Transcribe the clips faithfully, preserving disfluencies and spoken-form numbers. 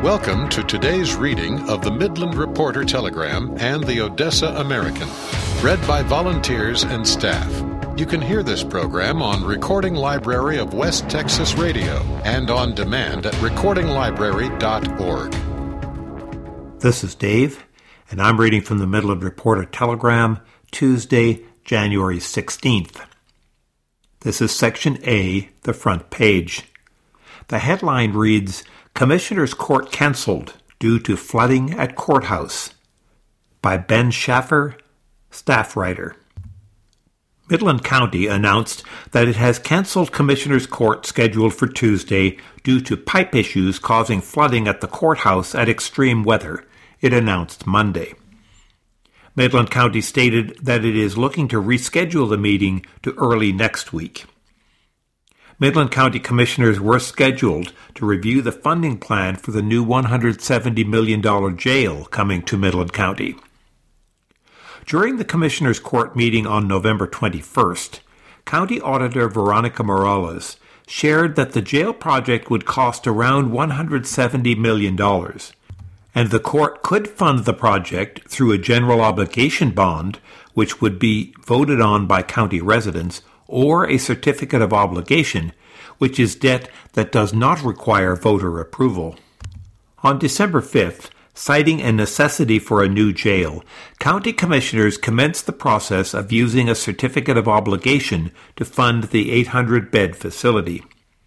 Welcome to today's reading of the Midland Reporter Telegram and the Odessa American, read by volunteers and staff. You can hear this program on Recording Library of West Texas Radio and on demand at recording library dot org. This is Dave, and I'm reading from the Midland Reporter Telegram, Tuesday, January sixteenth. This is Section A, the front page. The headline reads, Commissioner's Court Cancelled Due to Flooding at Courthouse, by Ben Schaffer, staff writer. Midland County announced that it has canceled Commissioner's Court scheduled for Tuesday due to pipe issues causing flooding at the courthouse at extreme weather, it announced Monday. Midland County stated that it is looking to reschedule the meeting to early next week. Midland County Commissioners were scheduled to review the funding plan for the new one hundred seventy million dollars jail coming to Midland County. During the Commissioners' Court meeting on November twenty-first, County Auditor Veronica Morales shared that the jail project would cost around one hundred seventy million dollars, and the court could fund the project through a general obligation bond, which would be voted on by county residents, or a certificate of obligation, which is debt that does not require voter approval. On December fifth, citing a necessity for a new jail, county commissioners commenced the process of using a certificate of obligation to fund the eight hundred bed facility.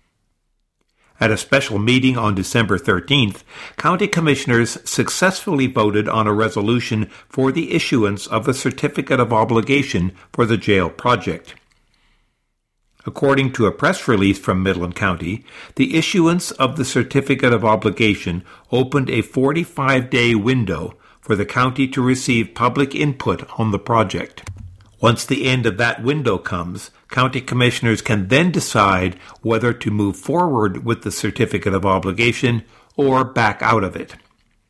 At a special meeting on December thirteenth, county commissioners successfully voted on a resolution for the issuance of a certificate of obligation for the jail project. According to a press release from Midland County, the issuance of the certificate of obligation opened a forty-five day window for the county to receive public input on the project. Once the end of that window comes, county commissioners can then decide whether to move forward with the certificate of obligation or back out of it.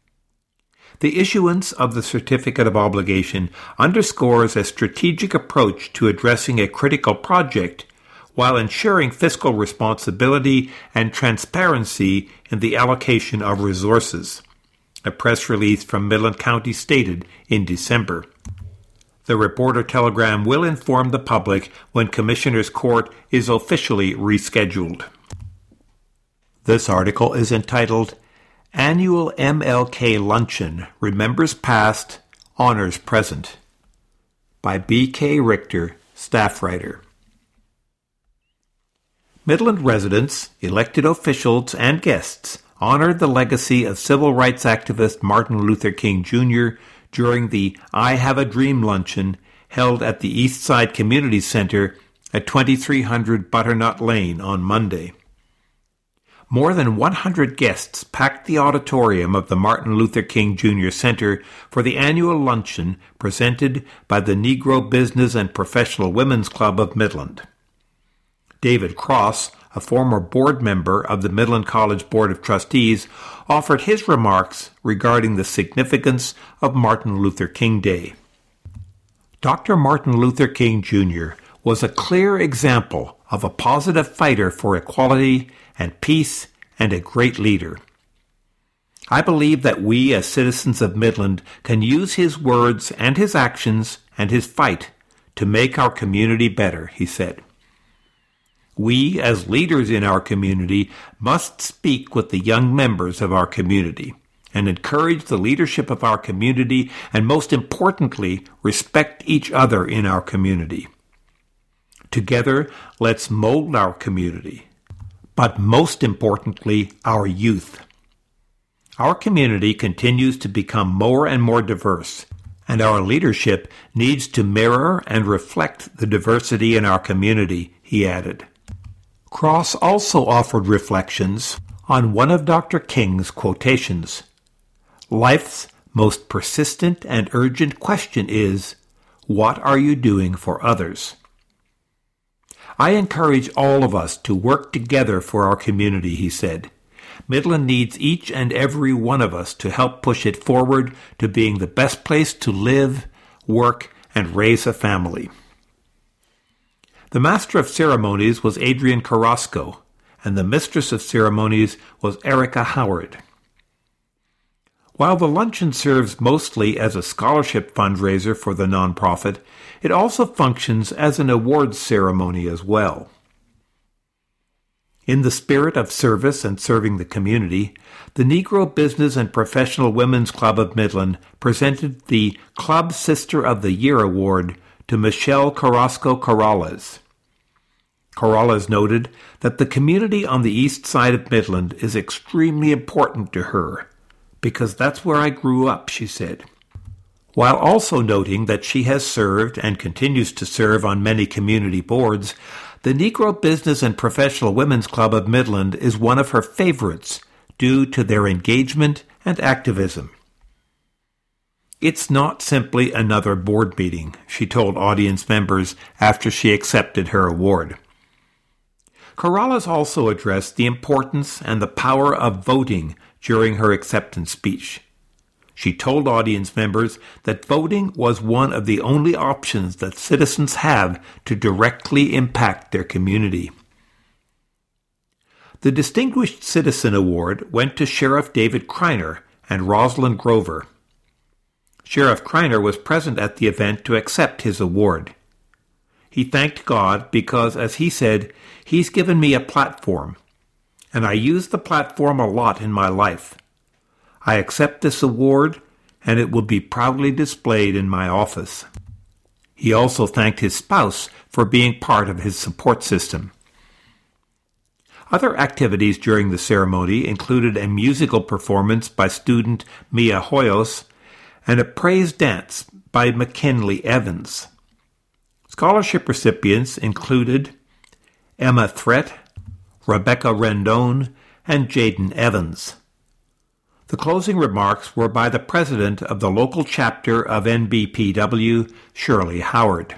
The issuance of the certificate of obligation underscores a strategic approach to addressing a critical project while ensuring fiscal responsibility and transparency in the allocation of resources, a press release from Midland County stated in December. The Reporter Telegram will inform the public when Commissioner's Court is officially rescheduled. This article is entitled, Annual M L K Luncheon Remembers Past, Honors Present, by B K Richter, staff writer. Midland residents, elected officials, and guests honored the legacy of civil rights activist Martin Luther King Junior during the I Have a Dream luncheon held at the Eastside Community Center at twenty-three hundred Butternut Lane on Monday. More than one hundred guests packed the auditorium of the Martin Luther King Junior Center for the annual luncheon presented by the Negro Business and Professional Women's Club of Midland. David Cross, a former board member of the Midland College Board of Trustees, offered his remarks regarding the significance of Martin Luther King Day. Doctor Martin Luther King Junior was a clear example of a positive fighter for equality and peace and a great leader. I believe that we as citizens of Midland can use his words and his actions and his fight to make our community better, he said. We, as leaders in our community, must speak with the young members of our community and encourage the leadership of our community and, most importantly, respect each other in our community. Together, let's mold our community, but most importantly, our youth. Our community continues to become more and more diverse, and our leadership needs to mirror and reflect the diversity in our community, he added. Cross also offered reflections on one of Doctor King's quotations. Life's most persistent and urgent question is, what are you doing for others? I encourage all of us to work together for our community, he said. Midland needs each and every one of us to help push it forward to being the best place to live, work, and raise a family. The Master of Ceremonies was Adrian Carrasco, and the Mistress of Ceremonies was Erica Howard. While the luncheon serves mostly as a scholarship fundraiser for the nonprofit, it also functions as an awards ceremony as well. In the spirit of service and serving the community, the Negro Business and Professional Women's Club of Midland presented the Club Sister of the Year Award to Michelle Carrasco Corrales. Corrales noted that the community on the east side of Midland is extremely important to her, because that's where I grew up, she said. While also noting that she has served and continues to serve on many community boards, the Negro Business and Professional Women's Club of Midland is one of her favorites due to their engagement and activism. It's not simply another board meeting, she told audience members after she accepted her award. Corrales also addressed the importance and the power of voting during her acceptance speech. She told audience members that voting was one of the only options that citizens have to directly impact their community. The Distinguished Citizen Award went to Sheriff David Kreiner and Rosalind Grover. Sheriff Kreiner was present at the event to accept his award. He thanked God because, as he said, He's given me a platform, and I use the platform a lot in my life. I accept this award, and it will be proudly displayed in my office. He also thanked his spouse for being part of his support system. Other activities during the ceremony included a musical performance by student Mia Hoyos and a praise dance by McKinley Evans. Scholarship recipients included Emma Threat, Rebecca Rendon, and Jaden Evans. The closing remarks were by the president of the local chapter of N B P W, Shirley Howard.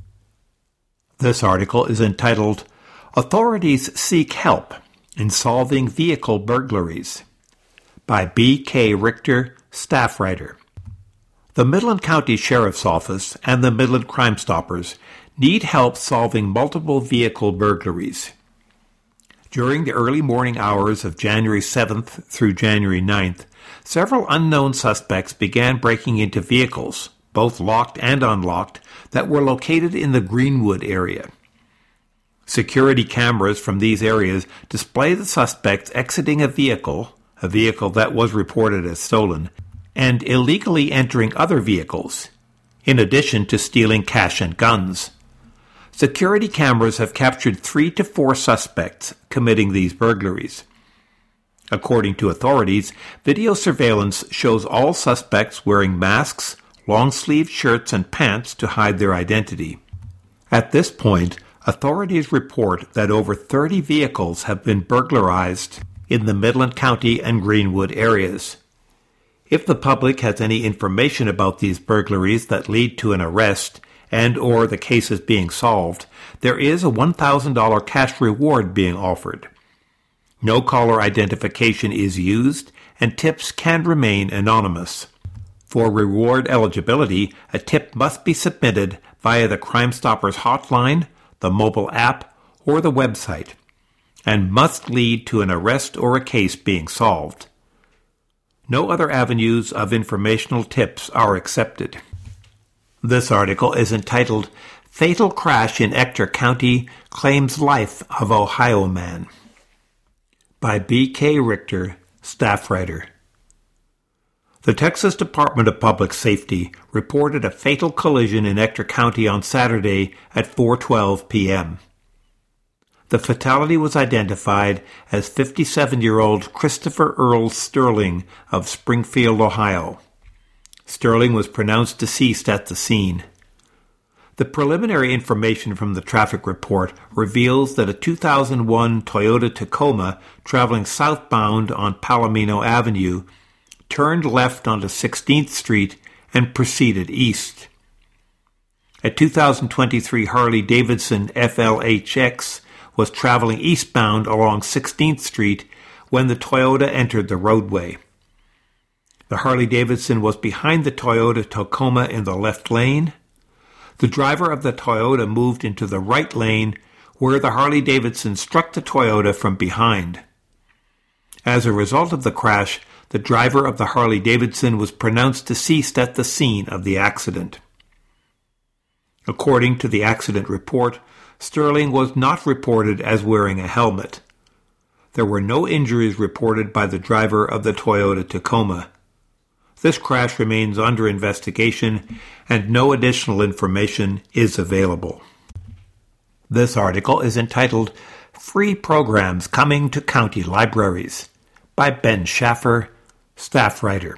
This article is entitled, Authorities Seek Help in Solving Vehicle Burglaries, by B K Richter, staff writer. The Midland County Sheriff's Office and the Midland Crime Stoppers need help solving multiple vehicle burglaries. During the early morning hours of January seventh through January ninth, several unknown suspects began breaking into vehicles, both locked and unlocked, that were located in the Greenwood area. Security cameras from these areas display the suspects exiting a vehicle, a vehicle that was reported as stolen, and illegally entering other vehicles, in addition to stealing cash and guns. Security cameras have captured three to four suspects committing these burglaries. According to authorities, video surveillance shows all suspects wearing masks, long-sleeved shirts, and pants to hide their identity. At this point, authorities report that over thirty vehicles have been burglarized in the Midland County and Greenwood areas. If the public has any information about these burglaries that lead to an arrest and or the cases being solved, there is a one thousand dollars cash reward being offered. No caller identification is used, and tips can remain anonymous. For reward eligibility, a tip must be submitted via the Crime Stoppers hotline, the mobile app, or the website, and must lead to an arrest or a case being solved. No other avenues of informational tips are accepted. This article is entitled, Fatal Crash in Ector County Claims Life of Ohio Man, by B K Richter, staff writer. The Texas Department of Public Safety reported a fatal collision in Ector County on Saturday at four twelve p.m. The fatality was identified as fifty-seven-year-old Christopher Earl Sterling of Springfield, Ohio. Sterling was pronounced deceased at the scene. The preliminary information from the traffic report reveals that a two thousand one Toyota Tacoma traveling southbound on Palomino Avenue turned left onto sixteenth Street and proceeded east. A two thousand twenty-three Harley-Davidson F L H X was traveling eastbound along sixteenth Street when the Toyota entered the roadway. The Harley-Davidson was behind the Toyota Tacoma in the left lane. The driver of the Toyota moved into the right lane, where the Harley-Davidson struck the Toyota from behind. As a result of the crash, the driver of the Harley-Davidson was pronounced deceased at the scene of the accident. According to the accident report, Sterling was not reported as wearing a helmet. There were no injuries reported by the driver of the Toyota Tacoma. This crash remains under investigation, and no additional information is available. This article is entitled Free Programs Coming to County Libraries by Ben Schaffer, staff writer.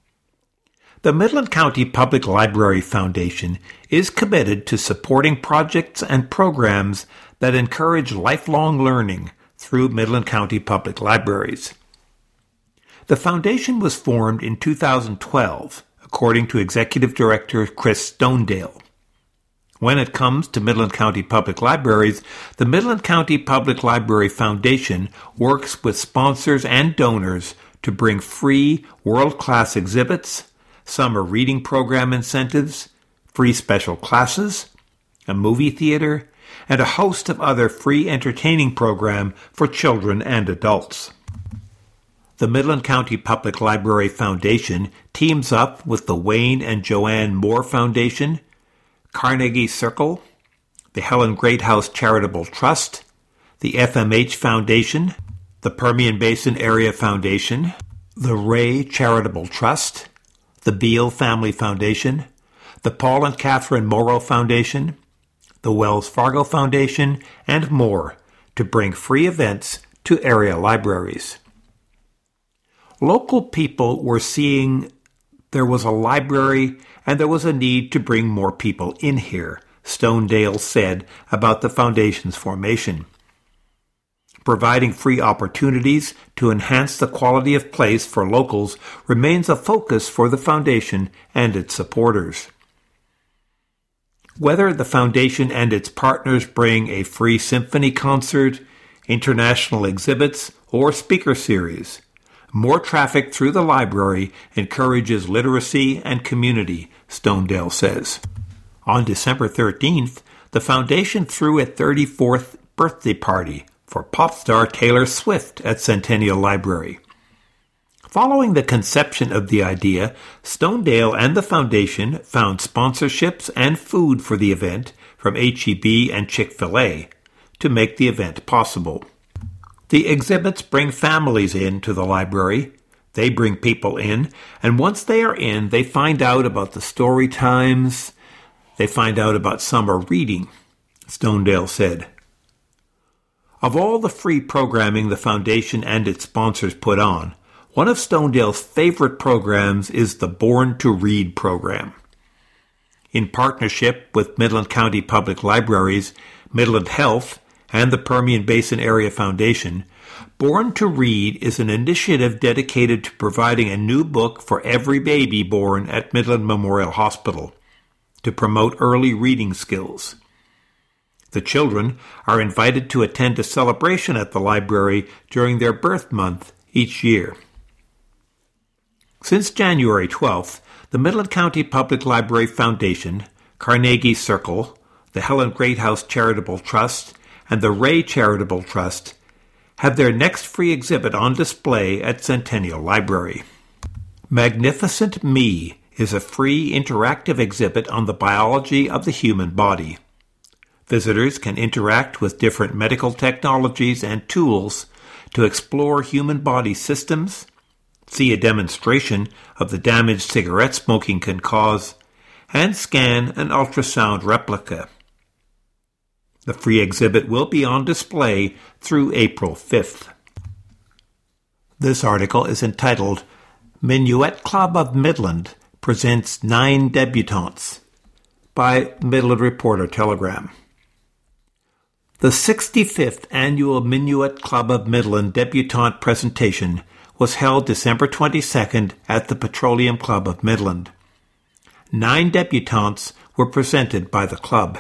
The Midland County Public Library Foundation is committed to supporting projects and programs that encourage lifelong learning through Midland County Public Libraries. The foundation was formed in two thousand twelve, according to Executive Director Chris Stonedale. When it comes to Midland County Public Libraries, the Midland County Public Library Foundation works with sponsors and donors to bring free, world-class exhibits, summer reading program incentives, free special classes, a movie theater, and a host of other free entertaining programs for children and adults. The Midland County Public Library Foundation teams up with the Wayne and Joanne Moore Foundation, Carnegie Circle, the Helen Greathouse Charitable Trust, the F M H Foundation, the Permian Basin Area Foundation, the Ray Charitable Trust, the Beal Family Foundation, the Paul and Catherine Morrow Foundation, the Wells Fargo Foundation, and more to bring free events to area libraries. Local people were seeing there was a library and there was a need to bring more people in here, Stonedale said about the foundation's formation. Providing free opportunities to enhance the quality of place for locals remains a focus for the foundation and its supporters. Whether the foundation and its partners bring a free symphony concert, international exhibits, or speaker series, more traffic through the library encourages literacy and community, Stonedale says. On December thirteenth, the foundation threw a thirty-fourth birthday party for pop star Taylor Swift at Centennial Library. Following the conception of the idea, Stonedale and the foundation found sponsorships and food for the event from H E B and Chick-fil-A to make the event possible. The exhibits bring families in to the library. They bring people in, and once they are in, they find out about the story times. They find out about summer reading, Stonedale said. Of all the free programming the foundation and its sponsors put on, one of Stonedale's favorite programs is the Born to Read program. In partnership with Midland County Public Libraries, Midland Health, and the Permian Basin Area Foundation, Born to Read is an initiative dedicated to providing a new book for every baby born at Midland Memorial Hospital to promote early reading skills. The children are invited to attend a celebration at the library during their birth month each year. Since January twelfth, the Midland County Public Library Foundation, Carnegie Circle, the Helen Greathouse Charitable Trust, and the Ray Charitable Trust have their next free exhibit on display at Centennial Library. Magnificent Me is a free interactive exhibit on the biology of the human body. Visitors can interact with different medical technologies and tools to explore human body systems, see a demonstration of the damage cigarette smoking can cause, and scan an ultrasound replica. The free exhibit will be on display through April fifth. This article is entitled Minuet Club of Midland Presents Nine Debutantes by Midland Reporter Telegram. The sixty-fifth Annual Minuet Club of Midland Debutante Presentation was held December twenty-second at the Petroleum Club of Midland. Nine debutantes were presented by the club.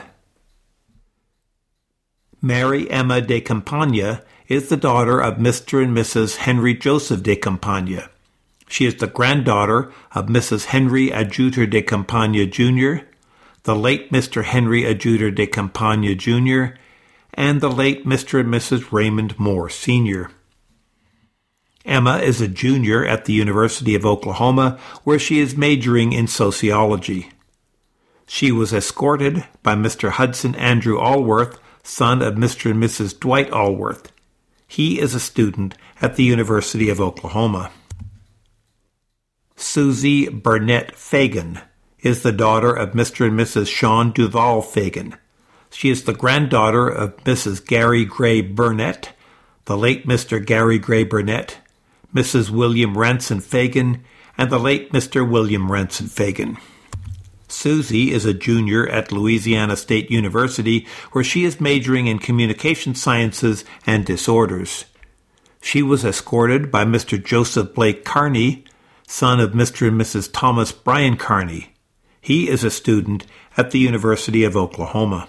Mary Emma de Campagna is the daughter of Mister and Missus Henry Joseph de Campagna. She is the granddaughter of Missus Henry Adjuter de Campagna Junior, the late Mister Henry Adjuter de Campagna Junior, and the late Mister and Missus Raymond Moore Senior Emma is a junior at the University of Oklahoma, where she is majoring in sociology. She was escorted by Mister Hudson Andrew Allworth, son of Mister and Missus Dwight Allworth. He is a student at the University of Oklahoma. Susie Burnett Fagan is the daughter of Mister and Missus Sean Duval Fagan. She is the granddaughter of Missus Gary Gray Burnett, the late Mister Gary Gray Burnett, Missus William Ranson Fagan, and the late Mister William Ranson Fagan. Susie is a junior at Louisiana State University, where she is majoring in communication sciences and disorders. She was escorted by Mister Joseph Blake Carney, son of Mister and Missus Thomas Bryan Carney. He is a student at the University of Oklahoma.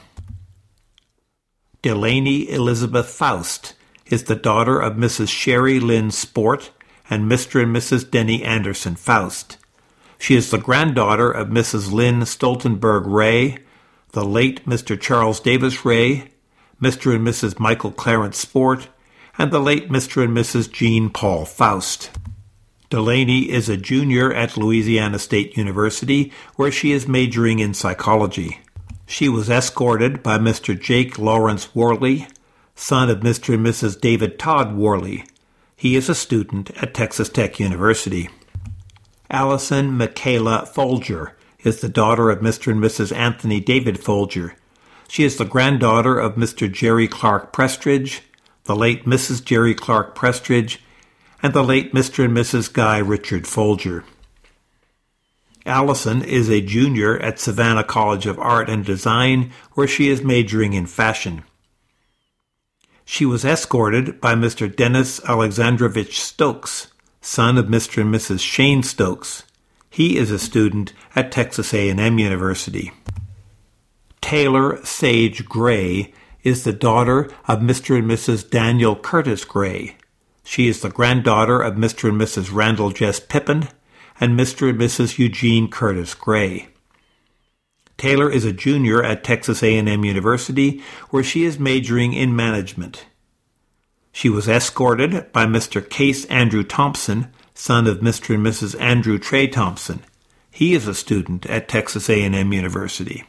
Delaney Elizabeth Faust is the daughter of Missus Sherry Lynn Sport and Mister and Missus Denny Anderson Faust. She is the granddaughter of Missus Lynn Stoltenberg Ray, the late Mister Charles Davis Ray, Mister and Missus Michael Clarence Sport, and the late Mister and Missus Jean Paul Faust. Delaney is a junior at Louisiana State University, where she is majoring in psychology. She was escorted by Mister Jake Lawrence Worley, son of Mister and Missus David Todd Worley. He is a student at Texas Tech University. Allison Michaela Folger is the daughter of Mister and Missus Anthony David Folger. She is the granddaughter of Mister Jerry Clark Prestridge, the late Missus Jerry Clark Prestridge, and the late Mister and Missus Guy Richard Folger. Allison is a junior at Savannah College of Art and Design, where she is majoring in fashion. She was escorted by Mister Dennis Alexandrovich Stokes, son of Mister and Missus Shane Stokes. He is a student at Texas A and M University. Taylor Sage Gray is the daughter of Mister and Missus Daniel Curtis Gray. She is the granddaughter of Mister and Missus Randall Jess Pippin and Mister and Missus Eugene Curtis Gray. Taylor is a junior at Texas A and M University, where she is majoring in management. She was escorted by Mister Case Andrew Thompson, son of Mister and Missus Andrew Trey Thompson. He is a student at Texas A and M University.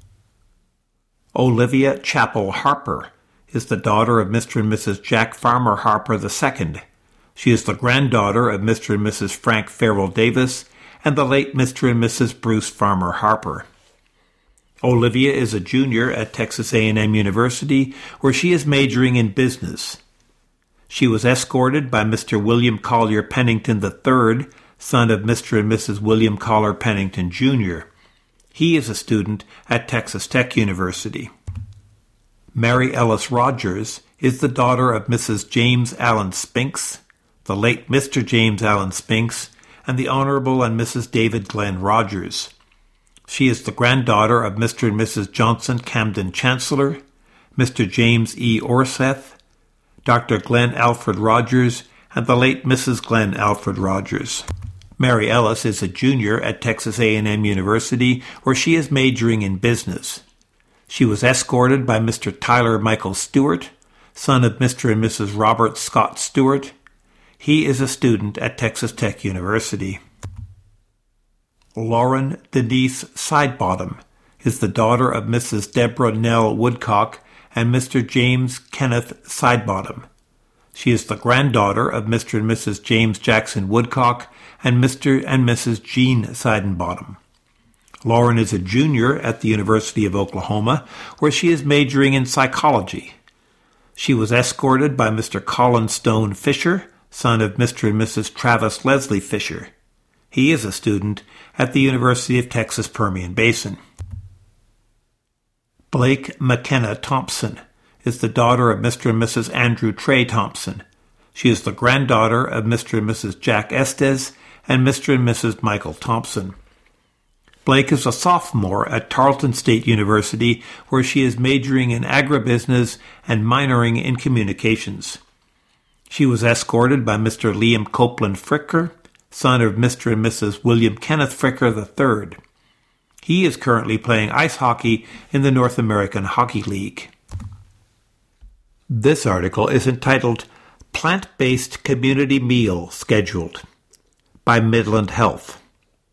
Olivia Chappell Harper is the daughter of Mister and Missus Jack Farmer Harper the Second. She is the granddaughter of Mister and Missus Frank Farrell Davis and the late Mister and Missus Bruce Farmer Harper. Olivia is a junior at Texas A and M University, where she is majoring in business. She was escorted by Mister William Collier Pennington the Third, son of Mister and Missus William Collier Pennington Junior He is a student at Texas Tech University. Mary Ellis Rogers is the daughter of Missus James Allen Spinks, the late Mister James Allen Spinks, and the Honorable and Missus David Glenn Rogers. She is the granddaughter of Mister and Missus Johnson Camden Chancellor, Mister James E. Orseth, Doctor Glenn Alfred Rogers, and the late Missus Glenn Alfred Rogers. Mary Ellis is a junior at Texas A and M University, where she is majoring in business. She was escorted by Mister Tyler Michael Stewart, son of Mister and Missus Robert Scott Stewart. He is a student at Texas Tech University. Lauren Denise Sidebottom is the daughter of Missus Deborah Nell Woodcock and Mister James Kenneth Sidebottom. She is the granddaughter of Mister and Missus James Jackson Woodcock and Mister and Missus Jean Sidebottom. Lauren is a junior at the University of Oklahoma, where she is majoring in psychology. She was escorted by Mister Colin Stone Fisher, son of Mister and Missus Travis Leslie Fisher. He is a student at the University of Texas Permian Basin. Blake McKenna Thompson is the daughter of Mister and Missus Andrew Trey Thompson. She is the granddaughter of Mister and Missus Jack Estes and Mister and Missus Michael Thompson. Blake is a sophomore at Tarleton State University, where she is majoring in agribusiness and minoring in communications. She was escorted by Mister Liam Copeland Fricker, son of Mister and Missus William Kenneth Fricker the Third. He is currently playing ice hockey in the North American Hockey League. This article is entitled Plant-Based Community Meal scheduled by Midland Health.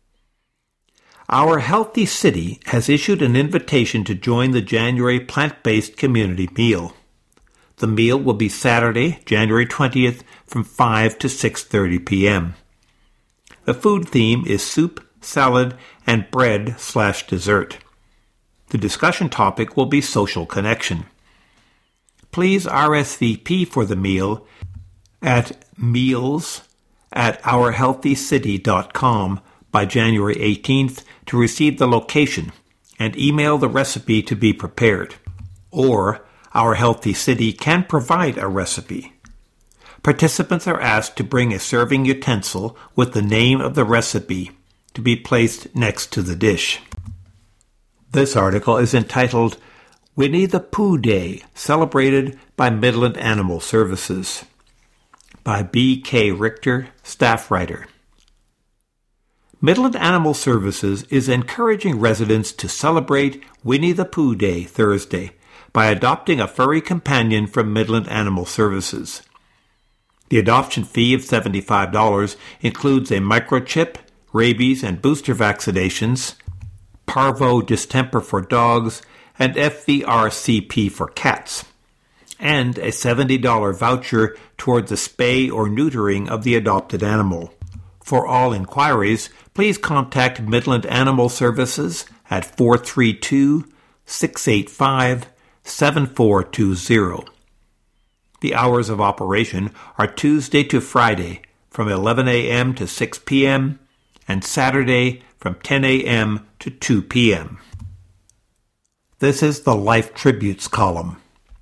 Our Healthy City has issued an invitation to join the January Plant-Based Community Meal. The meal will be Saturday, January twentieth from five to six thirty p.m. The food theme is soup, salad, and bread slash dessert. The discussion topic will be social connection. Please R S V P for the meal at meals at our healthy city dot com by January eighteenth to receive the location and email the recipe to be prepared. Or Our Healthy City can provide a recipe. Participants are asked to bring a serving utensil with the name of the recipe to be placed next to the dish. This article is entitled Winnie the Pooh Day, celebrated by Midland Animal Services, by B K Richter, staff writer. Midland Animal Services is encouraging residents to celebrate Winnie the Pooh Day Thursday by adopting a furry companion from Midland Animal Services. The adoption fee of seventy-five dollars includes a microchip, rabies and booster vaccinations, parvo distemper for dogs, and F V R C P for cats, and a seventy dollars voucher toward the spay or neutering of the adopted animal. For all inquiries, please contact Midland Animal Services at four three two, six eight five, seven four two zero. The hours of operation are Tuesday to Friday from eleven a.m. to six p.m. and Saturday from ten a.m. to two p.m. This is the Life Tributes column.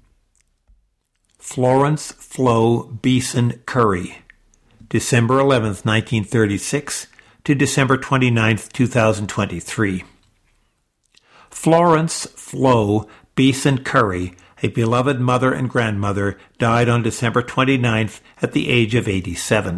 Florence Flo Beeson Curry, December eleventh, nineteen thirty-six to December twenty-ninth, two thousand twenty-three. Florence Flo Beeson Curry, a beloved mother and grandmother, died on December twenty-ninth at the age of eighty-seven.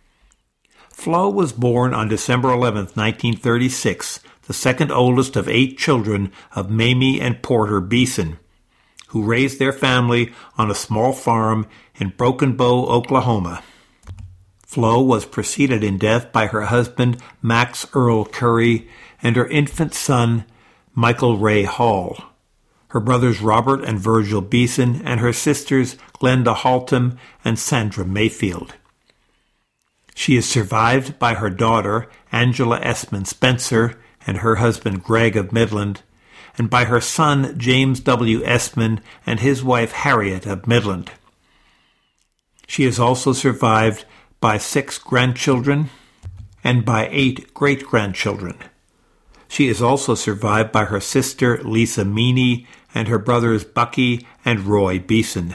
Flo was born on December eleventh, nineteen thirty-six, the second oldest of eight children of Mamie and Porter Beeson, who raised their family on a small farm in Broken Bow, Oklahoma. Flo was preceded in death by her husband, Max Earl Curry, and her infant son, Michael Ray Hall, her brothers Robert and Virgil Beeson, and her sisters Glenda Haltom and Sandra Mayfield. She is survived by her daughter, Angela Esmond Spencer, and her husband Greg of Midland, and by her son James W. Esmond and his wife Harriet of Midland. She is also survived by six grandchildren and by eight great-grandchildren. She is also survived by her sister Lisa Meany and her brothers Bucky and Roy Beeson.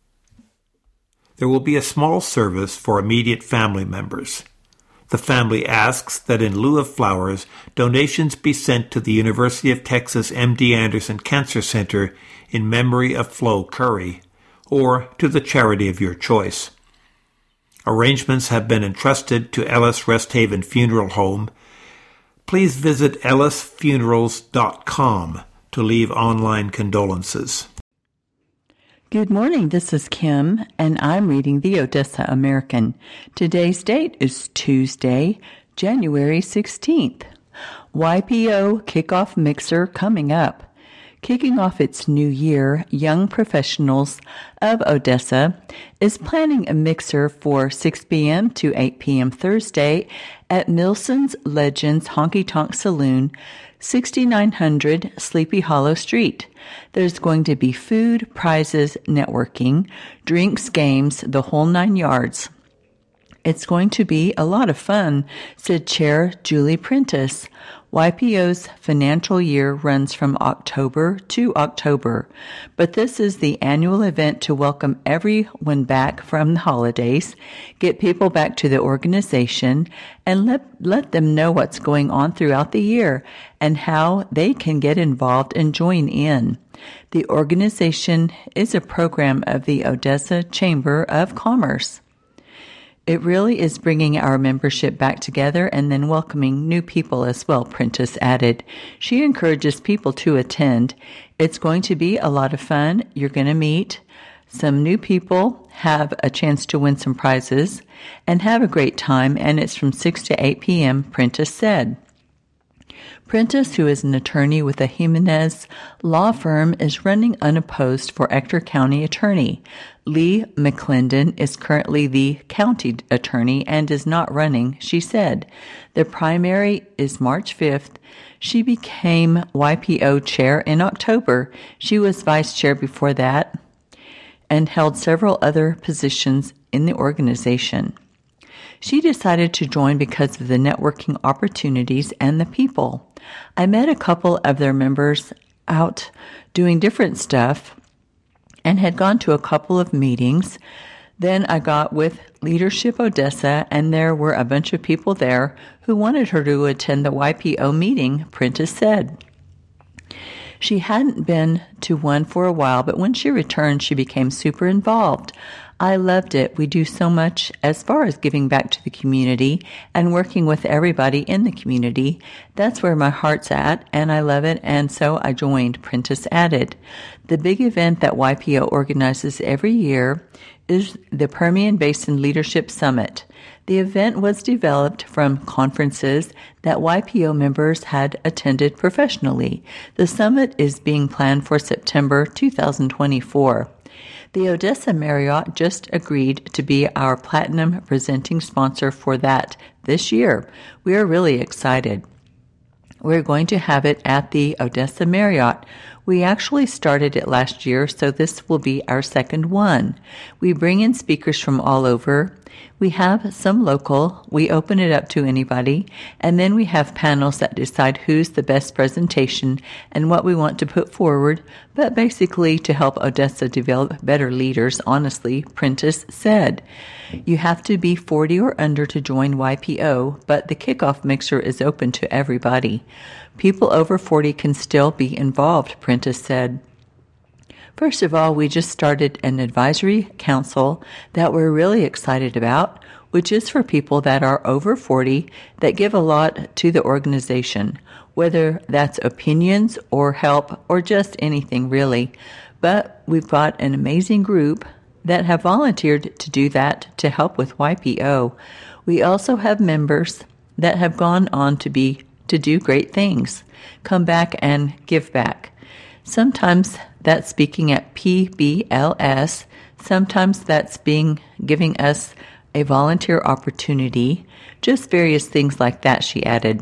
There will be a small service for immediate family members. The family asks that in lieu of flowers, donations be sent to the University of Texas M D Anderson Cancer Center in memory of Flo Curry, or to the charity of your choice. Arrangements have been entrusted to Ellis Rest Haven Funeral Home. Please visit ellis funerals dot com to leave online condolences. Good morning, this is Kim, and I'm reading the Odessa American. Today's date is Tuesday, January sixteenth. Y P O Kickoff Mixer coming up. Kicking off its new year, Young Professionals of Odessa is planning a mixer for six p.m. to eight p.m. Thursday at Milson's Legends Honky Tonk Saloon, sixty-nine hundred Sleepy Hollow Street. There's going to be food, prizes, networking, drinks, games, the whole nine yards. It's going to be a lot of fun, said Chair Julie Prentice. Y P O's financial year runs from October to October, but this is the annual event to welcome everyone back from the holidays, get people back to the organization, and let, let them know what's going on throughout the year and how they can get involved and join in. The organization is a program of the Odessa Chamber of Commerce. It really is bringing our membership back together and then welcoming new people as well, Prentice added. She encourages people to attend. It's going to be a lot of fun. You're going to meet some new people, have a chance to win some prizes and have a great time, and it's from six to eight p.m., Prentice said. Prentice, who is an attorney with the Jimenez law firm, is running unopposed for Ector County Attorney. Lee McClendon is currently the county attorney and is not running, she said. The primary is March fifth. She became Y P O chair in October. She was vice chair before that and held several other positions in the organization. She decided to join because of the networking opportunities and the people. I met a couple of their members out doing different stuff and had gone to a couple of meetings. Then I got with Leadership Odessa, and there were a bunch of people there who wanted her to attend the Y P O meeting, Prentice said. She hadn't been to one for a while, but when she returned, she became super involved. I loved it. We do so much as far as giving back to the community and working with everybody in the community. That's where my heart's at, and I love it, and so I joined, Prentice added. The big event that Y P O organizes every year is the Permian Basin Leadership Summit. The event was developed from conferences that Y P O members had attended professionally. The summit is being planned for September two thousand twenty-four. The Odessa Marriott just agreed to be our platinum presenting sponsor for that this year. We are really excited. We're going to have it at the Odessa Marriott. We actually started it last year, so this will be our second one. We bring in speakers from all over. We have some local. We open it up to anybody. And then we have panels that decide who's the best presentation and what we want to put forward, but basically to help Odessa develop better leaders, honestly, Prentice said. You have to be forty or under to join Y P O, but the kickoff mixer is open to everybody. People over forty can still be involved, Prentice said. First of all, we just started an advisory council that we're really excited about, which is for people that are over forty that give a lot to the organization, whether that's opinions or help or just anything really. But we've got an amazing group that have volunteered to do that to help with Y P O. We also have members that have gone on to be to do great things, come back and give back. Sometimes that's speaking at P B L S. Sometimes that's being giving us a volunteer opportunity, just various things like that, she added.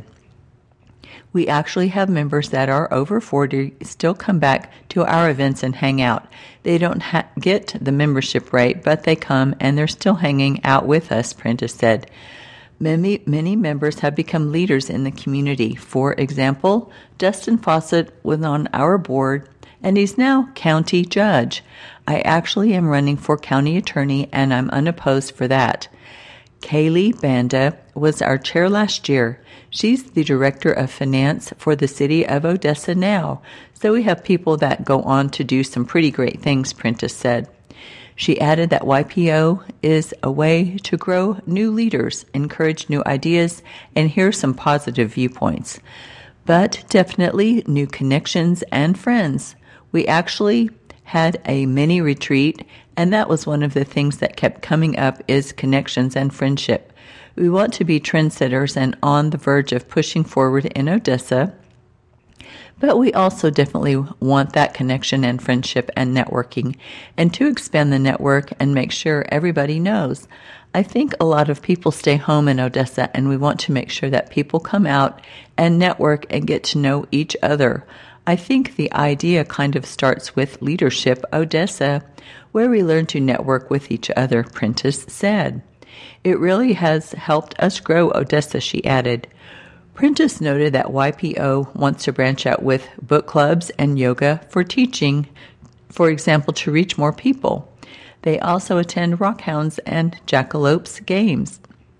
We actually have members that are over forty still come back to our events and hang out. They don't ha- get the membership rate, but they come and they're still hanging out with us, Prentice said. Many, many members have become leaders in the community. For example, Dustin Fawcett was on our board, and he's now county judge. I actually am running for county attorney, and I'm unopposed for that. Kaylee Banda was our chair last year. She's the director of finance for the city of Odessa now. So we have people that go on to do some pretty great things, Prentice said. She added that Y P O is a way to grow new leaders, encourage new ideas, and hear some positive viewpoints. But definitely new connections and friends. We actually had a mini retreat, and that was one of the things that kept coming up is connections and friendship. We want to be trendsetters and on the verge of pushing forward in Odessa, but we also definitely want that connection and friendship and networking, and to expand the network and make sure everybody knows. I think a lot of people stay home in Odessa, and we want to make sure that people come out and network and get to know each other. I think the idea kind of starts with Leadership Odessa, where we learn to network with each other, Prentice said. It really has helped us grow Odessa, she added. Prentice noted that Y P O wants to branch out with book clubs and yoga for teaching, for example, to reach more people. They also attend Rockhounds and Jackalopes games.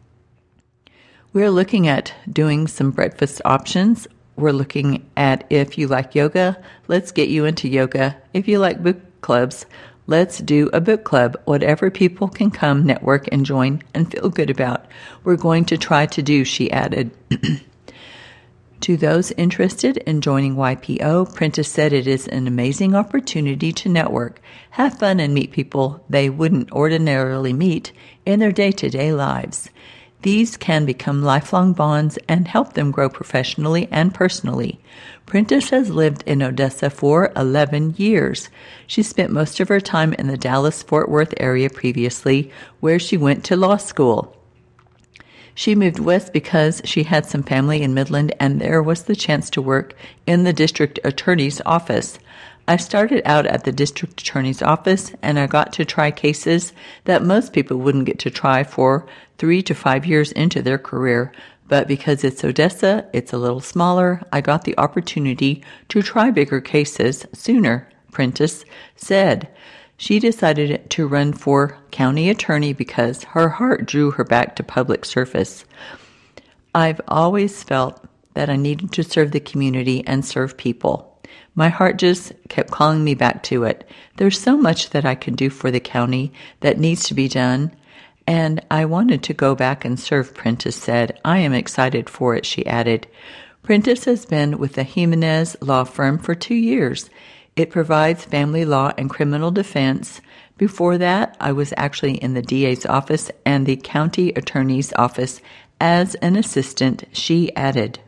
We're looking at doing some breakfast options. We're looking at if you like yoga, let's get you into yoga. If you like book clubs, let's do a book club. Whatever people can come, network, and join and feel good about, we're going to try to do, she added. To those interested in joining Y P O, Prentice said it is an amazing opportunity to network, have fun, and meet people they wouldn't ordinarily meet in their day-to-day lives. These can become lifelong bonds and help them grow professionally and personally. Prentice has lived in Odessa for eleven years. She spent most of her time in the Dallas-Fort Worth area previously, where she went to law school. She moved west because she had some family in Midland, and there was the chance to work in the district attorney's office. I started out at the district attorney's office, and I got to try cases that most people wouldn't get to try for three to five years into their career. But because it's Odessa, it's a little smaller, I got the opportunity to try bigger cases sooner, Prentice said. She decided to run for county attorney because her heart drew her back to public service. I've always felt that I needed to serve the community and serve people. My heart just kept calling me back to it. There's so much that I can do for the county that needs to be done, and I wanted to go back and serve, Prentice said. I am excited for it, she added. Prentice has been with the Jimenez law firm for two years. It provides family law and criminal defense. Before that, I was actually in the D A's office and the county attorney's office as an assistant, she added.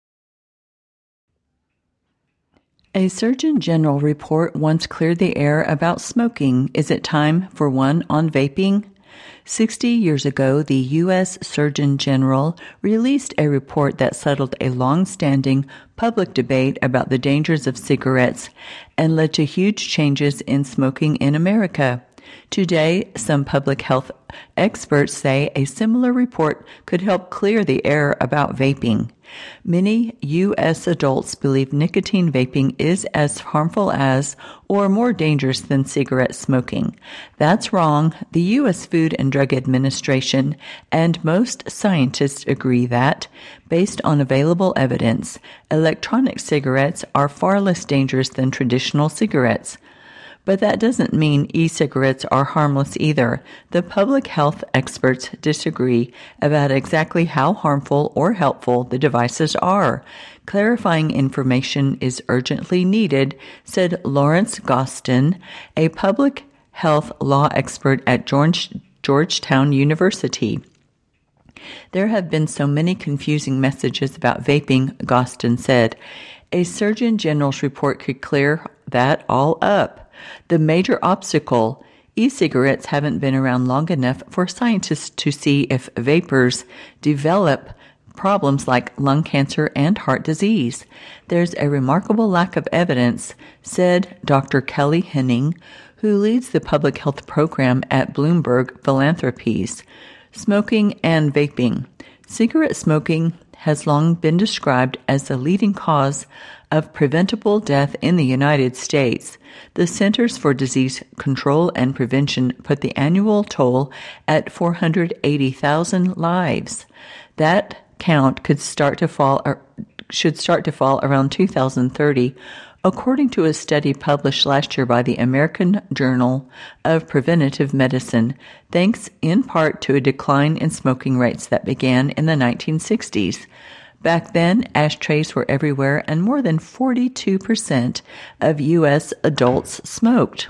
A Surgeon General report once cleared the air about smoking. Is it time for one on vaping? Sixty years ago, the U S Surgeon General released a report that settled a long-standing public debate about the dangers of cigarettes and led to huge changes in smoking in America. Today, some public health experts say a similar report could help clear the air about vaping. Many U S adults believe nicotine vaping is as harmful as or more dangerous than cigarette smoking. That's wrong. The U S Food and Drug Administration and most scientists agree that, based on available evidence, electronic cigarettes are far less dangerous than traditional cigarettes. But that doesn't mean e-cigarettes are harmless either. The public health experts disagree about exactly how harmful or helpful the devices are. Clarifying information is urgently needed, said Lawrence Gostin, a public health law expert at George, Georgetown University. There have been so many confusing messages about vaping, Gostin said. A Surgeon General's report could clear that all up. The major obstacle, e-cigarettes haven't been around long enough for scientists to see if vapors develop problems like lung cancer and heart disease. There's a remarkable lack of evidence, said Doctor Kelly Henning, who leads the public health program at Bloomberg Philanthropies. Smoking and vaping. Cigarette smoking has long been described as the leading cause of preventable death in the United States. The Centers for Disease Control and Prevention put the annual toll at four hundred eighty thousand lives. That count could start to fall, or should start to fall around two thousand thirty, according to a study published last year by the American Journal of Preventive Medicine, thanks in part to a decline in smoking rates that began in the nineteen sixties. Back then, ashtrays were everywhere, and more than forty-two percent of U S adults smoked.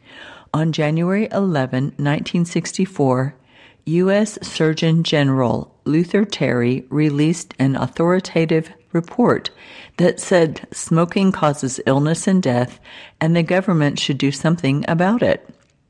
On January eleventh, nineteen sixty-four, U S Surgeon General Luther Terry released an authoritative report that said smoking causes illness and death, and the government should do something about it.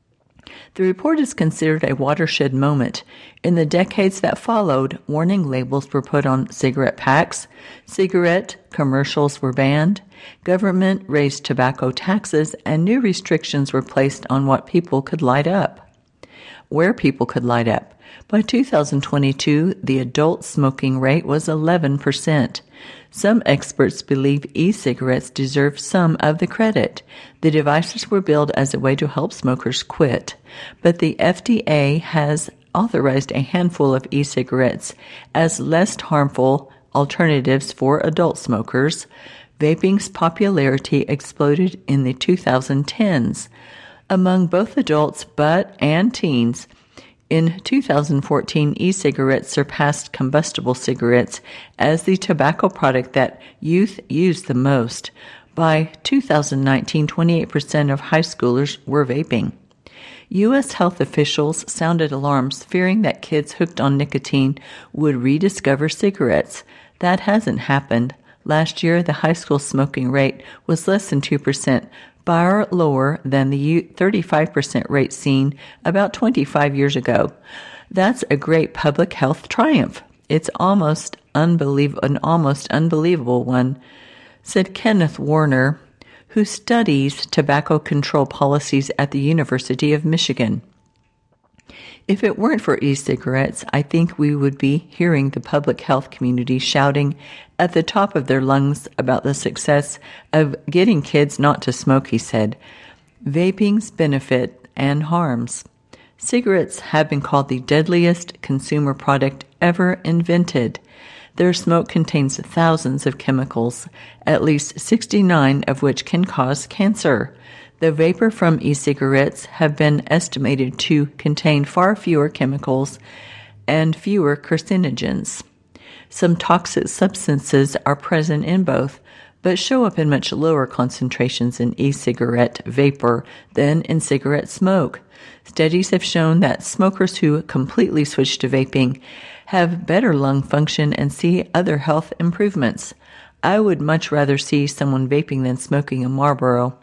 The report is considered a watershed moment. In the decades that followed, warning labels were put on cigarette packs, cigarette commercials were banned, government raised tobacco taxes, and new restrictions were placed on what people could light up, where people could light up. By two thousand twenty-two, the adult smoking rate was eleven percent. Some experts believe e-cigarettes deserve some of the credit. The devices were built as a way to help smokers quit, but the F D A has authorized a handful of e-cigarettes as less harmful alternatives for adult smokers. Vaping's popularity exploded in the twenty tens. Among both adults but and teens, In two thousand fourteen, e-cigarettes surpassed combustible cigarettes as the tobacco product that youth use the most. By two thousand nineteen, twenty-eight percent of high schoolers were vaping. U S health officials sounded alarms, fearing that kids hooked on nicotine would rediscover cigarettes. That hasn't happened. Last year, the high school smoking rate was less than two percent, far lower than the thirty-five percent rate seen about twenty-five years ago. That's a great public health triumph. It's almost unbelievable, an almost unbelievable one, said Kenneth Warner, who studies tobacco control policies at the University of Michigan. If it weren't for e-cigarettes, I think we would be hearing the public health community shouting at the top of their lungs about the success of getting kids not to smoke, he said. Vaping's benefit and harms. Cigarettes have been called the deadliest consumer product ever invented. Their smoke contains thousands of chemicals, at least sixty-nine of which can cause cancer. The vapor from e-cigarettes have been estimated to contain far fewer chemicals and fewer carcinogens. Some toxic substances are present in both, but show up in much lower concentrations in e-cigarette vapor than in cigarette smoke. Studies have shown that smokers who completely switch to vaping have better lung function and see other health improvements. I would much rather see someone vaping than smoking a Marlboro.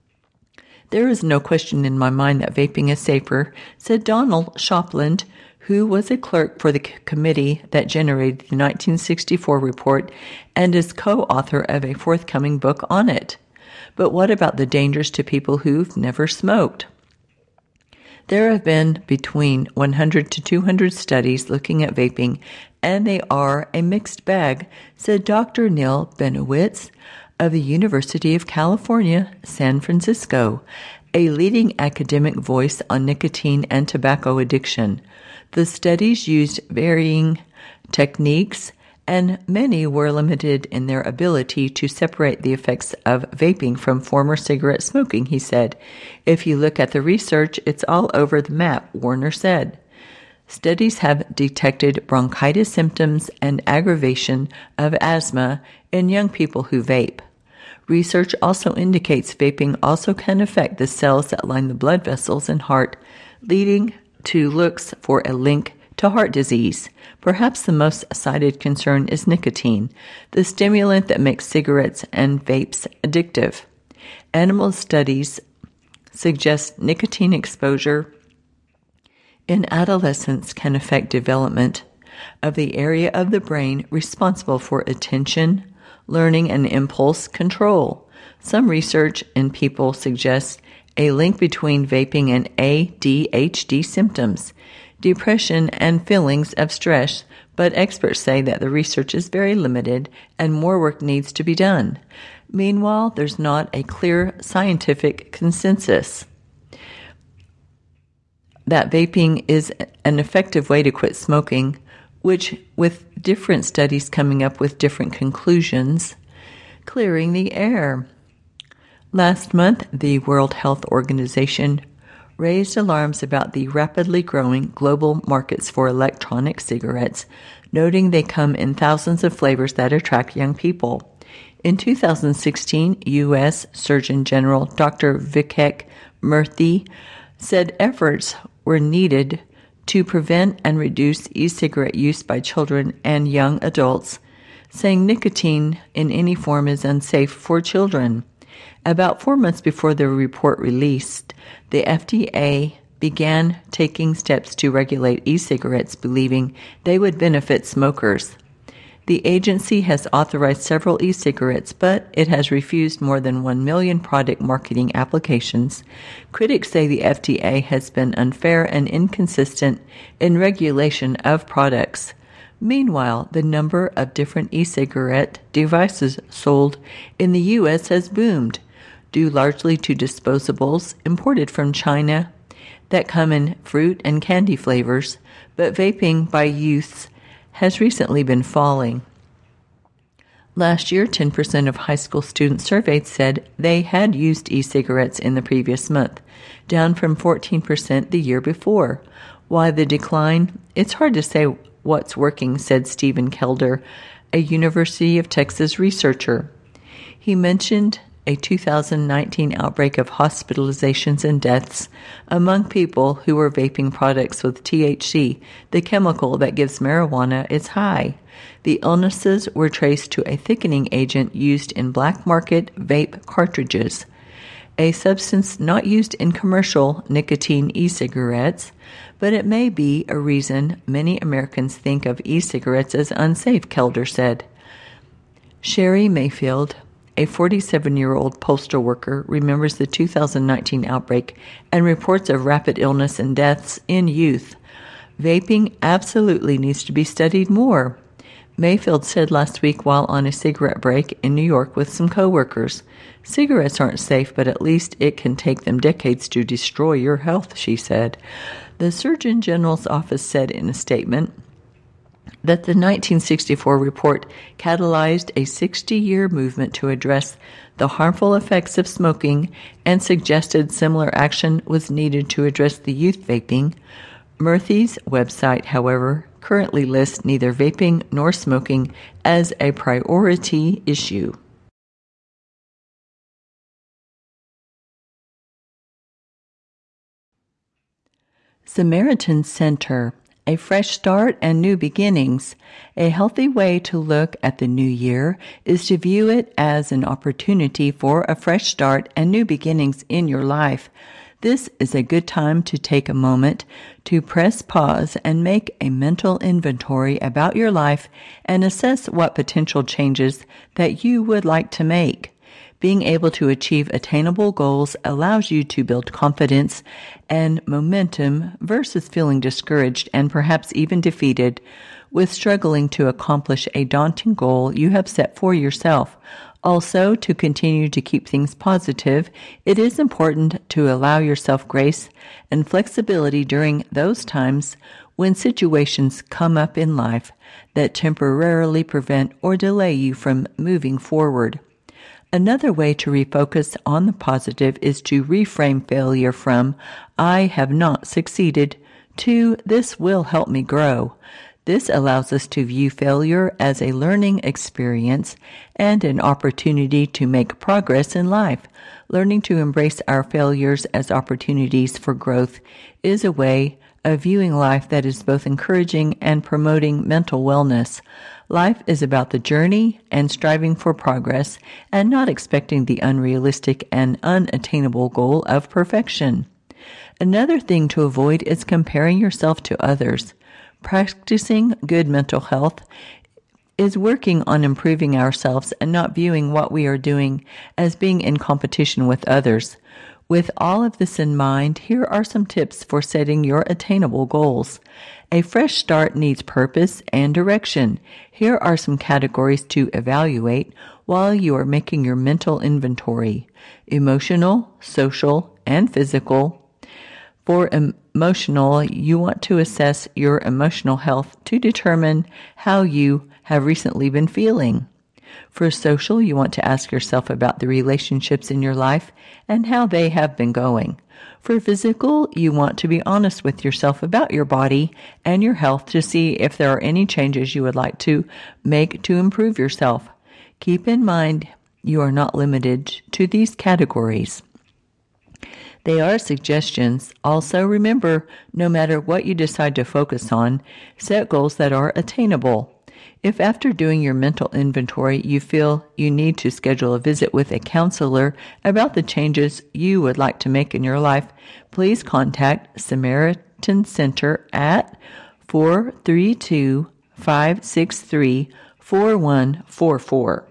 There is no question in my mind that vaping is safer, said Donald Shopland, who was a clerk for the committee that generated the nineteen sixty-four report and is co-author of a forthcoming book on it. But what about the dangers to people who've never smoked? There have been between one hundred to two hundred studies looking at vaping, and they are a mixed bag, said Doctor Neil Benowitz of the University of California, San Francisco, a leading academic voice on nicotine and tobacco addiction. The studies used varying techniques, and many were limited in their ability to separate the effects of vaping from former cigarette smoking, he said. If you look at the research, it's all over the map, Warner said. Studies have detected bronchitis symptoms and aggravation of asthma in young people who vape. Research also indicates vaping also can affect the cells that line the blood vessels and heart, leading to looks for a link to heart disease. Perhaps the most cited concern is nicotine, the stimulant that makes cigarettes and vapes addictive. Animal studies suggest nicotine exposure in adolescents can affect development of the area of the brain responsible for attention, learning, and impulse control. Some research in people suggests a link between vaping and A D H D symptoms, depression, and feelings of stress, but experts say that the research is very limited and more work needs to be done. Meanwhile, there's not a clear scientific consensus that vaping is an effective way to quit smoking, which, with different studies coming up with different conclusions, clearing the air. Last month, the World Health Organization raised alarms about the rapidly growing global markets for electronic cigarettes, noting they come in thousands of flavors that attract young people. In two thousand sixteen, U S Surgeon General Doctor Vivek Murthy said efforts were needed to prevent and reduce e-cigarette use by children and young adults, saying nicotine in any form is unsafe for children. About four months before the report released, the F D A began taking steps to regulate e-cigarettes, believing they would benefit smokers. The agency has authorized several e-cigarettes, but it has refused more than one million product marketing applications. Critics say the F D A has been unfair and inconsistent in regulation of products. Meanwhile, the number of different e-cigarette devices sold in the U S has boomed, due largely to disposables imported from China that come in fruit and candy flavors, but vaping by youths has recently been falling. Last year, ten percent of high school students surveyed said they had used e-cigarettes in the previous month, down from fourteen percent the year before. Why the decline? It's hard to say what's working, said Stephen Kelder, a University of Texas researcher. He mentioned a two thousand nineteen outbreak of hospitalizations and deaths among people who were vaping products with T H C, the chemical that gives marijuana its high. The illnesses were traced to a thickening agent used in black market vape cartridges, a substance not used in commercial nicotine e-cigarettes, but it may be a reason many Americans think of e-cigarettes as unsafe, Kelder said. Sherry Mayfield, a forty-seven-year-old postal worker, remembers the two thousand nineteen outbreak and reports of rapid illness and deaths in youth. Vaping absolutely needs to be studied more, Mayfield said last week while on a cigarette break in New York with some coworkers. Cigarettes aren't safe, but at least it can take them decades to destroy your health, she said. The Surgeon General's office said in a statement that the nineteen sixty-four report catalyzed a sixty-year movement to address the harmful effects of smoking and suggested similar action was needed to address the youth vaping. Murthy's website, however, currently lists neither vaping nor smoking as a priority issue. Samaritan Center, a fresh start and new beginnings. A healthy way to look at the new year is to view it as an opportunity for a fresh start and new beginnings in your life. This is a good time to take a moment to press pause and make a mental inventory about your life and assess what potential changes that you would like to make. Being able to achieve attainable goals allows you to build confidence and momentum versus feeling discouraged and perhaps even defeated with struggling to accomplish a daunting goal you have set for yourself. Also, to continue to keep things positive, it is important to allow yourself grace and flexibility during those times when situations come up in life that temporarily prevent or delay you from moving forward. Another way to refocus on the positive is to reframe failure from, I have not succeeded, to, this will help me grow. This allows us to view failure as a learning experience and an opportunity to make progress in life. Learning to embrace our failures as opportunities for growth is a way of viewing life that is both encouraging and promoting mental wellness. Life is about the journey and striving for progress and not expecting the unrealistic and unattainable goal of perfection. Another thing to avoid is comparing yourself to others. Practicing good mental health is working on improving ourselves and not viewing what we are doing as being in competition with others. With all of this in mind, here are some tips for setting your attainable goals. A fresh start needs purpose and direction. Here are some categories to evaluate while you are making your mental inventory: emotional, social, and physical. For emotional, you want to assess your emotional health to determine how you have recently been feeling. For social, you want to ask yourself about the relationships in your life and how they have been going. For physical, you want to be honest with yourself about your body and your health to see if there are any changes you would like to make to improve yourself. Keep in mind, you are not limited to these categories. They are suggestions. Also, remember, no matter what you decide to focus on, set goals that are attainable. If after doing your mental inventory you feel you need to schedule a visit with a counselor about the changes you would like to make in your life, please contact Samaritan Center at four three two, five six three, four one four four.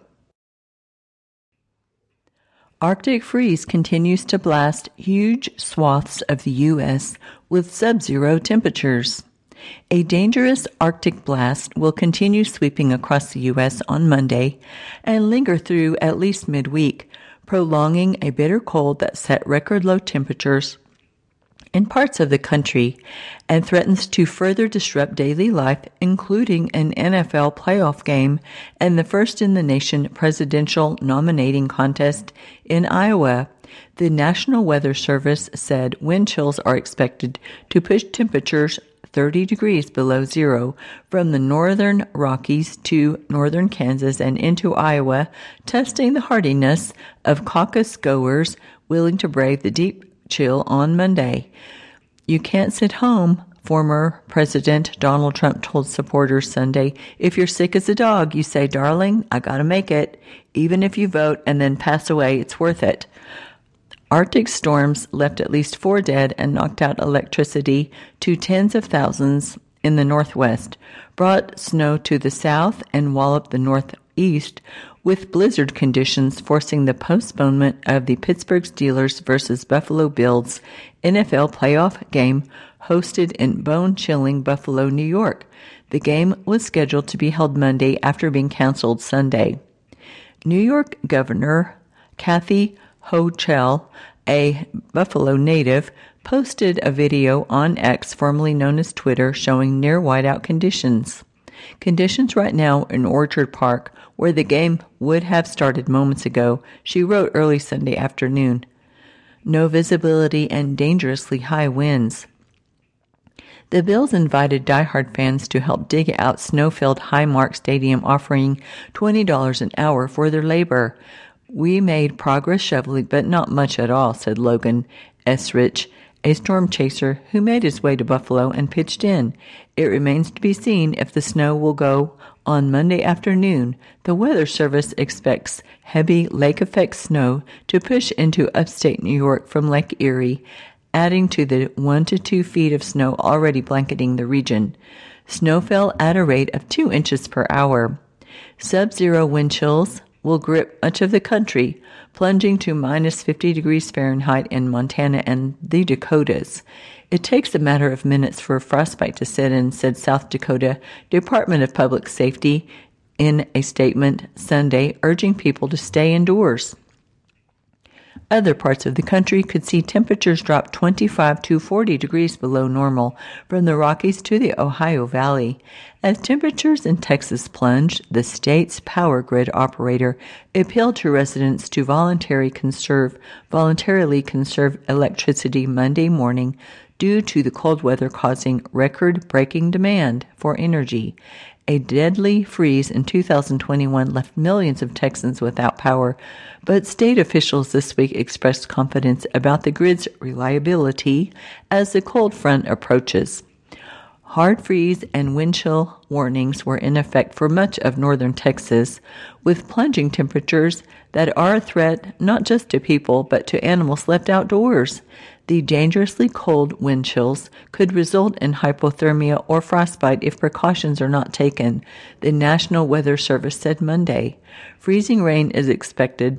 Arctic freeze continues to blast huge swaths of the U S with sub-zero temperatures. A dangerous Arctic blast will continue sweeping across the U S on Monday and linger through at least midweek, prolonging a bitter cold that set record low temperatures in parts of the country and threatens to further disrupt daily life, including an N F L playoff game and the first-in-the-nation presidential nominating contest in Iowa. The National Weather Service said wind chills are expected to push temperatures thirty degrees below zero from the northern Rockies to northern Kansas and into Iowa, testing the hardiness of caucus goers willing to brave the deep chill on Monday. You can't sit home, former President Donald Trump told supporters Sunday. If you're sick as a dog, you say, darling, I gotta make it. Even if you vote and then pass away, it's worth it. Arctic storms left at least four dead and knocked out electricity to tens of thousands in the Northwest, brought snow to the south and walloped the Northeast, with blizzard conditions forcing the postponement of the Pittsburgh Steelers versus Buffalo Bills N F L playoff game hosted in bone-chilling Buffalo, New York. The game was scheduled to be held Monday after being canceled Sunday. New York Governor Kathy Hochul, a Buffalo native, posted a video on X, formerly known as Twitter, showing near whiteout conditions. Conditions right now in Orchard Park, where the game would have started moments ago, she wrote early Sunday afternoon. No visibility and dangerously high winds. The Bills invited diehard fans to help dig out snow-filled Highmark Stadium, offering twenty dollars an hour for their labor. We made progress shoveling, but not much at all, said Logan Esrich, a storm chaser who made his way to Buffalo and pitched in. It remains to be seen if the snow will go on Monday afternoon. The Weather Service expects heavy lake-effect snow to push into upstate New York from Lake Erie, adding to the one to two feet of snow already blanketing the region. Snow fell at a rate of two inches per hour. Sub-zero wind chills will grip much of the country, plunging to minus fifty degrees Fahrenheit in Montana and the Dakotas. It takes a matter of minutes for frostbite to set in, said South Dakota Department of Public Safety in a statement Sunday, urging people to stay indoors. Other parts of the country could see temperatures drop twenty-five to forty degrees below normal, from the Rockies to the Ohio Valley. As temperatures in Texas plunged, the state's power grid operator appealed to residents to voluntarily conserve, voluntarily conserve electricity Monday morning due to the cold weather causing record-breaking demand for energy. A deadly freeze in two thousand twenty-one left millions of Texans without power, but state officials this week expressed confidence about the grid's reliability as the cold front approaches. Hard freeze and wind chill warnings were in effect for much of northern Texas, with plunging temperatures that are a threat not just to people but to animals left outdoors. The dangerously cold wind chills could result in hypothermia or frostbite if precautions are not taken, the National Weather Service said Monday. Freezing rain is expected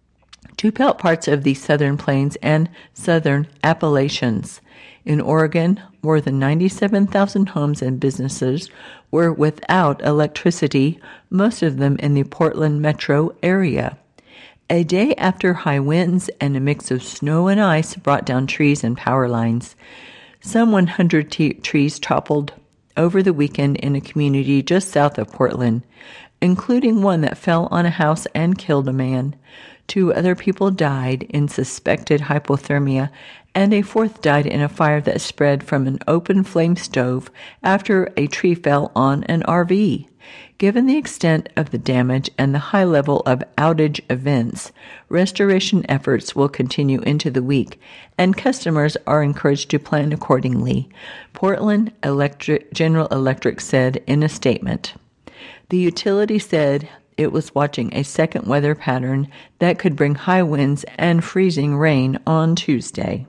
to pelt parts of the southern plains and southern Appalachians. In Oregon, more than ninety-seven thousand homes and businesses were without electricity, most of them in the Portland metro area. A day after high winds and a mix of snow and ice brought down trees and power lines. Some one hundred t- trees toppled over the weekend in a community just south of Portland, including one that fell on a house and killed a man. Two other people died in suspected hypothermia, and a fourth died in a fire that spread from an open flame stove after a tree fell on an R V. Given the extent of the damage and the high level of outage events, restoration efforts will continue into the week, and customers are encouraged to plan accordingly, Portland Electric, General Electric said in a statement. The utility said it was watching a second weather pattern that could bring high winds and freezing rain on Tuesday.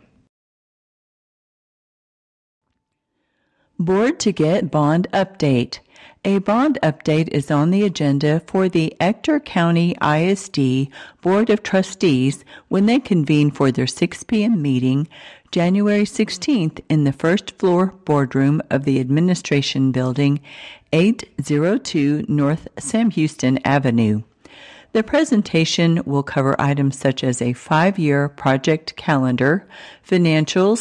Board to get bond update. A bond update is on the agenda for the Ector County I S D Board of Trustees when they convene for their six p.m. meeting January sixteenth in the first floor boardroom of the Administration Building, eight oh two North Sam Houston Avenue. The presentation will cover items such as a five-year project calendar, financials,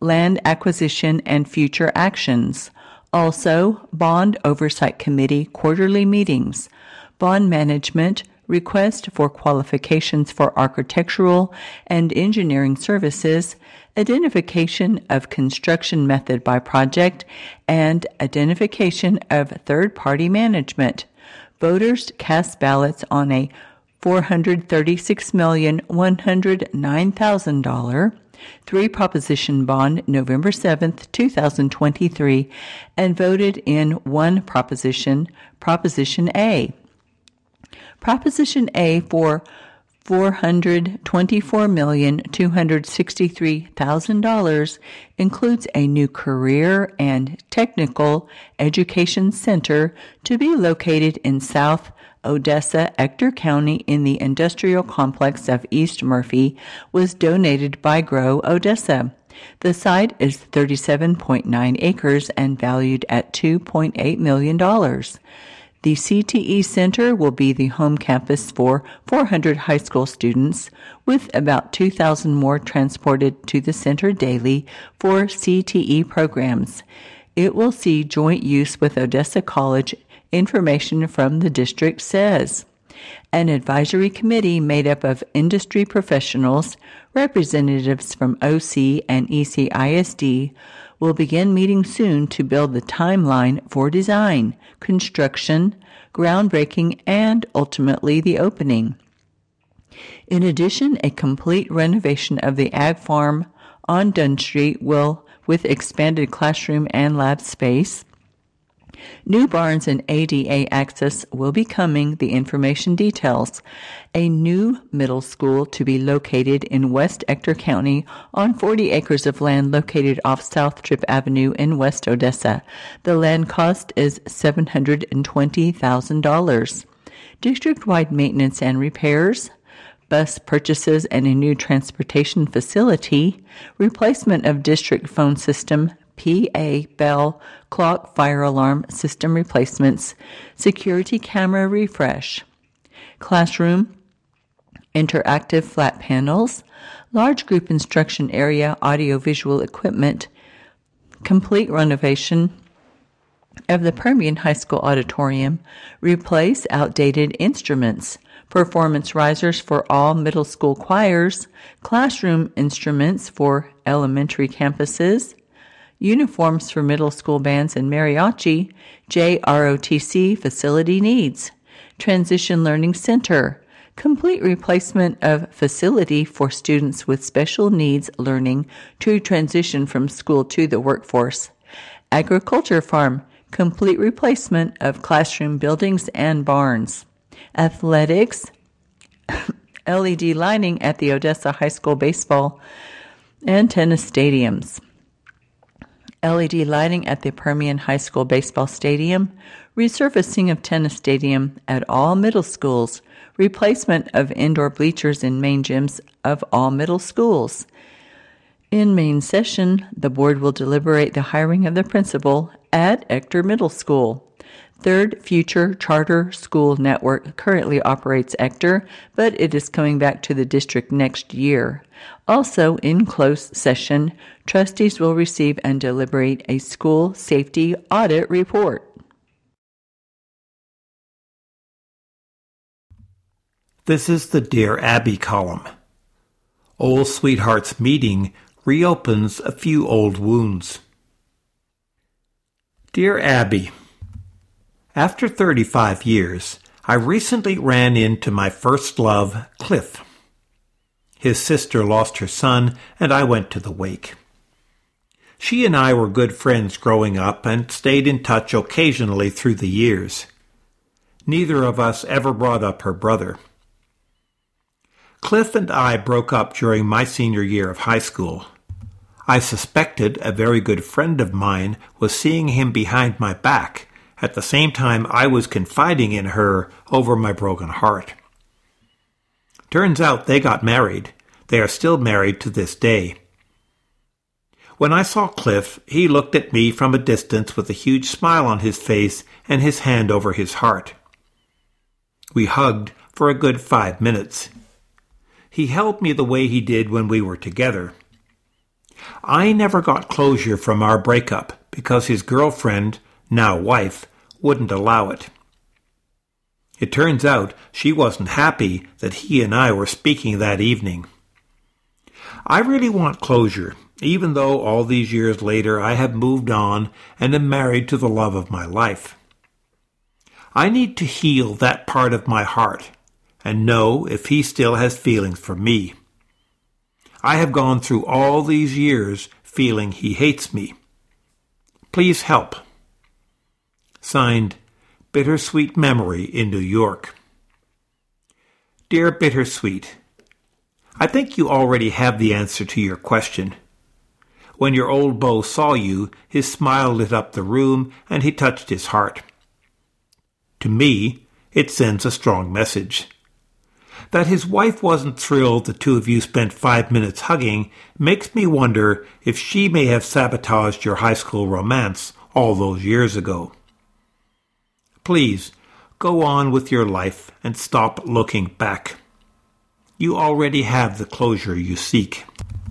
land acquisition and future actions. Also, Bond Oversight Committee quarterly meetings, bond management, request for qualifications for architectural and engineering services, identification of construction method by project, and identification of third-party management. Voters cast ballots on a four hundred thirty-six million one hundred nine thousand dollars three-proposition bond November seventh, two thousand twenty-three, and voted in one proposition, Proposition A. Proposition A for four hundred twenty-four million two hundred sixty-three thousand dollars includes a new career and technical education center to be located in South Odessa, Ector County in the industrial complex of East Murphy, was donated by Grow Odessa. The site is thirty-seven point nine acres and valued at two point eight million dollars. The C T E Center will be the home campus for four hundred high school students, with about two thousand more transported to the center daily for C T E programs. It will see joint use with Odessa College, information from the district says. An advisory committee made up of industry professionals, representatives from O C and E C I S D, will begin meeting soon to build the timeline for design, construction, groundbreaking, and ultimately the opening. In addition, a complete renovation of the Ag Farm on Dunn Street will, with expanded classroom and lab space. New barns and A D A access will be coming, the information details. A new middle school to be located in West Ector County on forty acres of land located off South Tripp Avenue in West Odessa. The land cost is seven hundred twenty thousand dollars. District-wide maintenance and repairs, bus purchases and a new transportation facility, replacement of district phone system, P A, bell, clock, fire alarm system replacements, security camera refresh, classroom, interactive flat panels, large group instruction area, audiovisual equipment, complete renovation of the Permian High School auditorium, replace outdated instruments, performance risers for all middle school choirs, classroom instruments for elementary campuses, uniforms for middle school bands and mariachi, J R O T C facility needs, Transition Learning Center, complete replacement of facility for students with special needs learning to transition from school to the workforce, agriculture farm, complete replacement of classroom buildings and barns, athletics, L E D lighting at the Odessa High School baseball and tennis stadiums, L E D lighting at the Permian High School baseball stadium, resurfacing of tennis stadium at all middle schools, replacement of indoor bleachers in main gyms of all middle schools. In main session, the board will deliberate the hiring of the principal at Ector Middle School. Third Future Charter School Network currently operates Ector, but it is coming back to the district next year. Also, in closed session, trustees will receive and deliberate a school safety audit report. This is the Dear Abby column. Old Sweethearts Meeting reopens a few old wounds. Dear Abby, after thirty-five years, I recently ran into my first love, Cliff. His sister lost her son, and I went to the wake. She and I were good friends growing up and stayed in touch occasionally through the years. Neither of us ever brought up her brother. Cliff and I broke up during my senior year of high school. I suspected a very good friend of mine was seeing him behind my back, at the same time I was confiding in her over my broken heart. Turns out they got married. They are still married to this day. When I saw Cliff, he looked at me from a distance with a huge smile on his face and his hand over his heart. We hugged for a good five minutes. He held me the way he did when we were together. I never got closure from our breakup because his girlfriend, now wife, wouldn't allow it. It turns out she wasn't happy that he and I were speaking that evening. I really want closure, even though all these years later I have moved on and am married to the love of my life. I need to heal that part of my heart and know if he still has feelings for me. I have gone through all these years feeling he hates me. Please help. Signed, Bittersweet Memory in New York. Dear Bittersweet, I think you already have the answer to your question. When your old beau saw you, his smile lit up the room and he touched his heart. To me, it sends a strong message. That his wife wasn't thrilled the two of you spent five minutes hugging makes me wonder if she may have sabotaged your high school romance all those years ago. Please, go on with your life and stop looking back. You already have the closure you seek.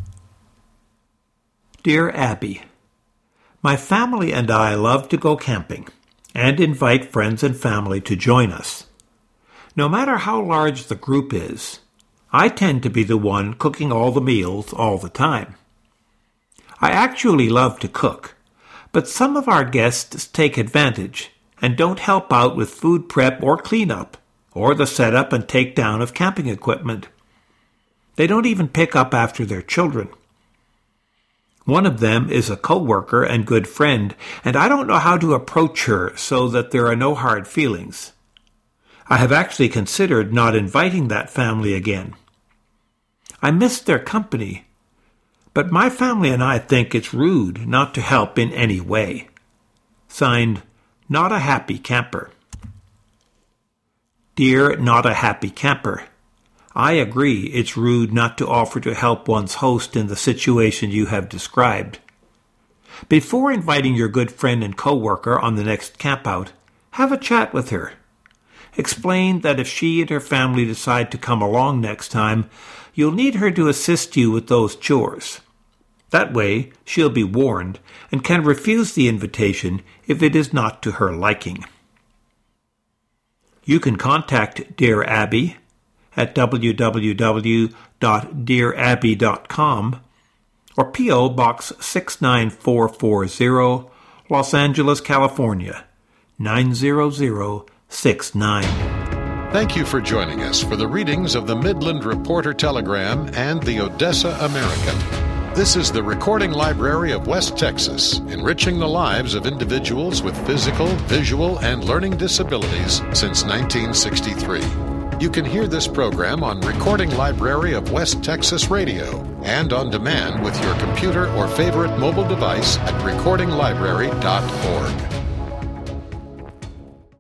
Dear Abby, my family and I love to go camping and invite friends and family to join us. No matter how large the group is, I tend to be the one cooking all the meals all the time. I actually love to cook, but some of our guests take advantage and don't help out with food prep or cleanup, or the setup and takedown of camping equipment. They don't even pick up after their children. One of them is a co-worker and good friend, and I don't know how to approach her so that there are no hard feelings. I have actually considered not inviting that family again. I miss their company, but my family and I think it's rude not to help in any way. Signed, Not a Happy Camper. Dear Not a Happy Camper, I agree it's rude not to offer to help one's host in the situation you have described. Before inviting your good friend and co-worker on the next campout, have a chat with her. Explain that if she and her family decide to come along next time, you'll need her to assist you with those chores. That way, she'll be warned and can refuse the invitation if it is not to her liking. You can contact Dear Abby at w w w dot dear abby dot com or P O Box six nine four four zero, Los Angeles, California, nine zero zero six nine. Thank you for joining us for the readings of the Midland Reporter Telegram and the Odessa American. This is the Recording Library of West Texas, enriching the lives of individuals with physical, visual, and learning disabilities since nineteen sixty-three. You can hear this program on Recording Library of West Texas Radio and on demand with your computer or favorite mobile device at recording library dot org.